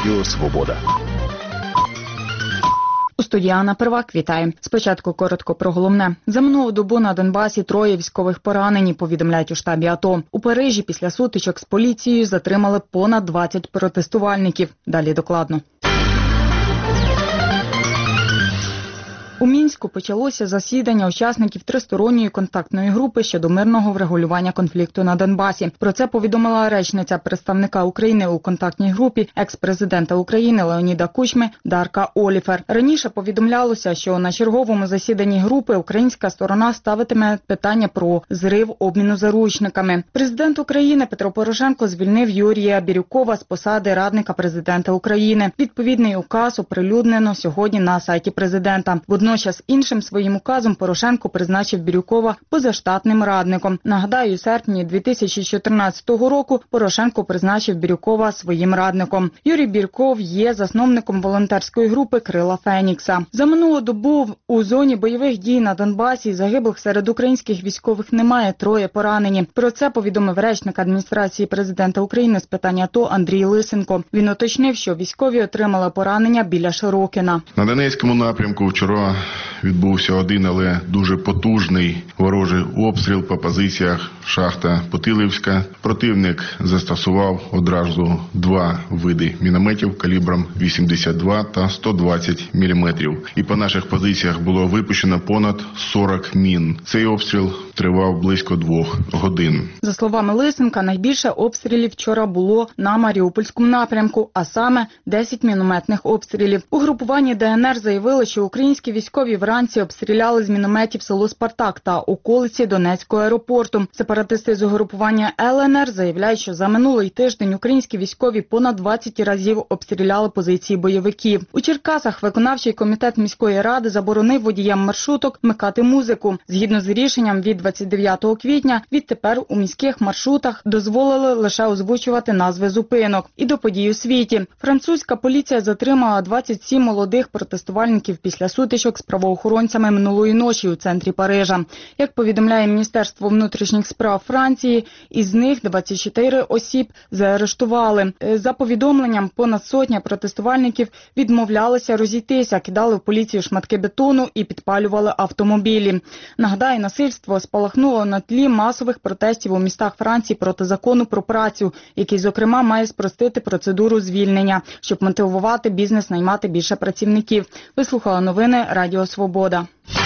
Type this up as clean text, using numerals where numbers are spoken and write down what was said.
Радіо Свобода. У студії Анна Первак, вітаю. Спочатку коротко про головне. За минулу добу на Донбасі 3 військових поранені, повідомляють у штабі АТО. У Парижі після сутичок з поліцією затримали понад 20 протестувальників. Далі докладно. У Мінську почалося засідання учасників тристоронньої контактної групи щодо мирного врегулювання конфлікту на Донбасі. Про це повідомила речниця представника України у контактній групі екс-президента України Леоніда Кучми Дарка Оліфер. Раніше повідомлялося, що на черговому засіданні групи українська сторона ставитиме питання про зрив обміну заручниками. Президент України Петро Порошенко звільнив Юрія Бірюкова з посади радника президента України. Відповідний указ оприлюднено сьогодні на сайті президента. Водночас іншим своїм указом Порошенко призначив Бірюкова позаштатним радником. Нагадаю, у серпні 2014 року Порошенко призначив Бірюкова своїм радником. Юрій Бірюков є засновником волонтерської групи «Крила Фенікса». За минулу добу у зоні бойових дій на Донбасі загиблих серед українських військових немає, 3 поранені. Про це повідомив речник адміністрації президента України з питань АТО Андрій Лисенко. Він уточнив, що військові отримали поранення біля Широкіна. На Донецькому напрямку вчора відбувся один, але дуже потужний ворожий обстріл по позиціях шахта Путилівська. Противник застосував одразу 2 види мінометів калібром 82 та 120 мм. І по наших позиціях було випущено понад 40 мін. Цей обстріл тривав близько 2 годин. За словами Лисенка, найбільше обстрілів вчора було на Маріупольському напрямку, а саме 10 мінометних обстрілів. У групуванні ДНР заявили, що українські військові вранці обстріляли з мінометів село Спартак та околиці Донецького аеропорту. Сепаратисти з угрупування ЛНР заявляють, що за минулий тиждень українські військові понад 20 разів обстріляли позиції бойовиків. У Черкасах виконавчий комітет міської ради заборонив водіям маршруток вмикати музику. Згідно з рішенням від 29 квітня, відтепер у міських маршрутах дозволили лише озвучувати назви зупинок. І до подій у світі. Французька поліція затримала 27 молодих протестувальників після сутичок з правоохоронцями минулої ночі у центрі Парижа. Як повідомляє Міністерство внутрішніх справ Франції, із них 24 осіб заарештували. За повідомленням, понад сотня протестувальників відмовлялися розійтися, кидали в поліцію шматки бетону і підпалювали автомобілі. Нагадаю, насильство спалахнуло на тлі масових протестів у містах Франції проти закону про працю, який, зокрема, має спростити процедуру звільнення, щоб мотивувати бізнес наймати більше працівників. Вислухала новини Радіо Свобода.